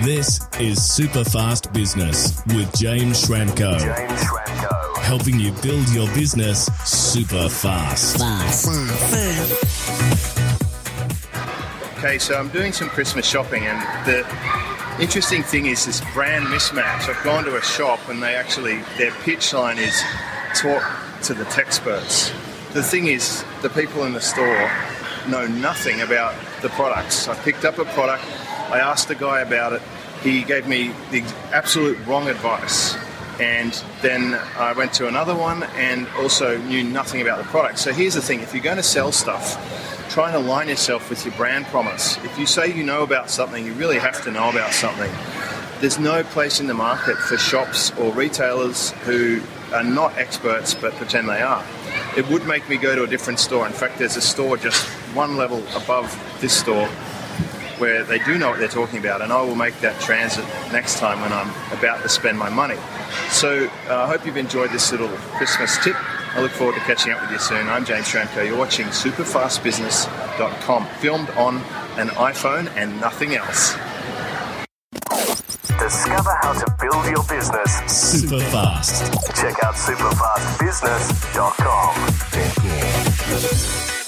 This is Superfast Business with James Schramko. Helping you build your business super fast. Okay, so I'm doing some Christmas shopping, and the interesting thing is this brand mismatch. I've gone to a shop and their pitch line is talk to the experts. The thing is, the people in the store know nothing about the products. I picked up a product, I asked the guy about it, he gave me the absolute wrong advice. And then I went to another one and also knew nothing about the product. So here's the thing, if you're going to sell stuff, try and align yourself with your brand promise. If you say you know about something, you really have to know about something. There's no place in the market for shops or retailers who are not experts but pretend they are. It would make me go to a different store. In fact, there's a store just one level above this store where they do know what they're talking about, and I will make that transit next time when I'm about to spend my money. So I hope you've enjoyed this little Christmas tip. I look forward to catching up with you soon. I'm James Schramko. You're watching superfastbusiness.com, filmed on an iPhone and nothing else. Discover how to build your business super fast. Check out superfastbusiness.com.